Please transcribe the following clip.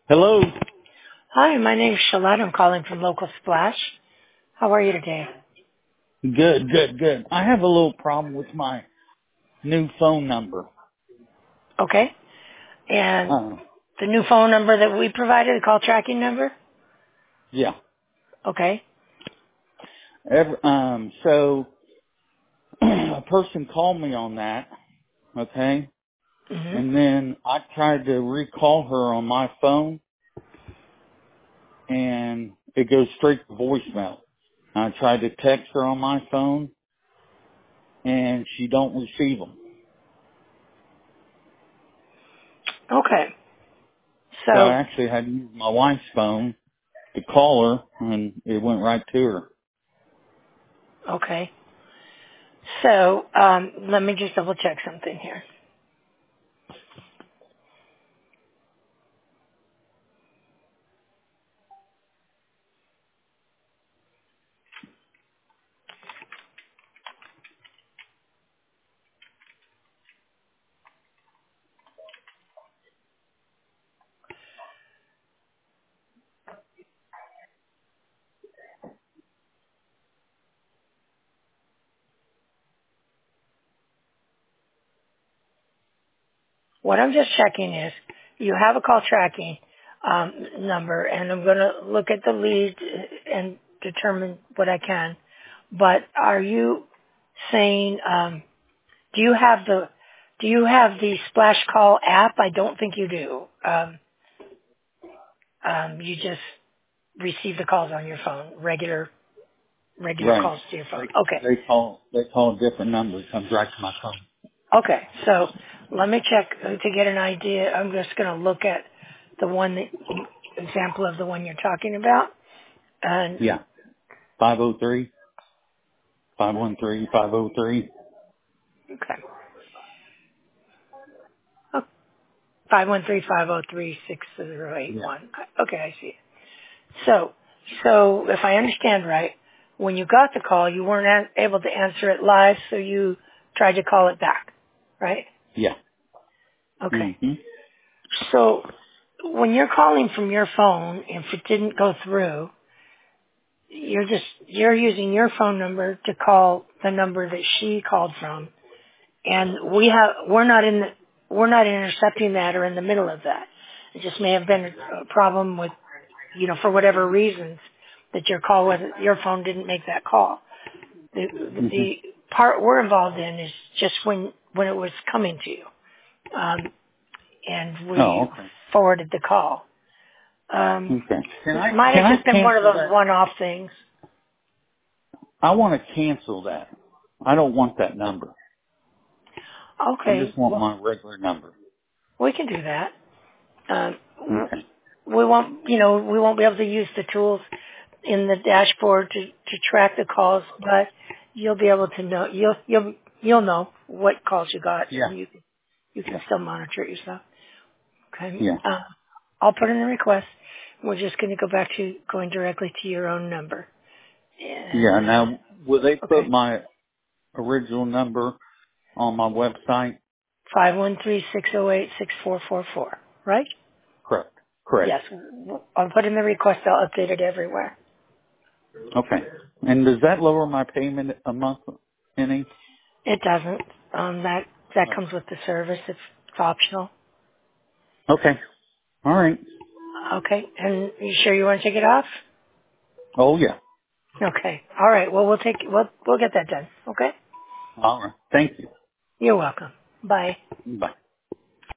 Hello. Hi, my name's Shalette. I'm calling from Local Splash. How are you today? Good. I have a little problem with my new phone number. Okay. And Uh, the new phone number that we provided, the call tracking number? yeah. Okay. So a person called me on that, okay? Mhm. And then I tried to recall her on my phone and it goes straight to voicemail. I tried to text her on my phone and she don't receive them. Okay. So I So, actually had to use my wife's phone to call her and it went right to her. okay. So, let me just double check something here. What I'm just checking is, you have a call tracking number, and I'm going to look at the lead and determine what I can. But are you saying, do you have the Splash Call app? I don't think you do. You just receive the calls on your phone, regular Right. calls to your phone. They Okay. they call a different number. It comes right to my phone. Okay. So let me check to get an idea. I'm just going to look at the one example of the one you're talking about. And Yeah. 503, 513, 503. okay. Oh, 513-503-6081. Yeah. Okay, I see it. So if I understand right, when you got the call, you weren't able to answer it live, so you tried to call it back, right? Yeah. Okay. Mm-hmm. So when you're calling from your phone, if it didn't go through, you're using your phone number to call the number that she called from, and we're not intercepting that or in the middle of that. It just may have been a problem with, for whatever reasons that your phone didn't make that call. Mm-hmm. The part we're involved in is just when it was coming to you, and Oh, we okay. forwarded the call. Okay. It might Can have I just been one of cancel those that? one-off things. I want to cancel that. I don't want that number. I Okay, just want well, my regular number. we can do that. Um, Okay. we won't be able to use the tools in the dashboard to track the calls, but you'll be able to know, you'll know what calls you got, Yeah. and you can Yeah. still monitor it yourself. Okay. Yeah. I'll put in the request. We're just going to go back to going directly to your own number. Yeah. And, Now, will they put okay. my original number on my website? 513-608-6444, right? Correct. Correct. Yes. I'll put in the request. I'll update it everywhere. Okay. And does that lower my payment a month any? It doesn't. That Oh. comes with the service. It's optional. Okay. All right. Okay. And you sure you want to take it off? Oh yeah. Okay. All right. Well, we'll get that done. Okay. All right. Thank you. You're welcome. Bye. Bye.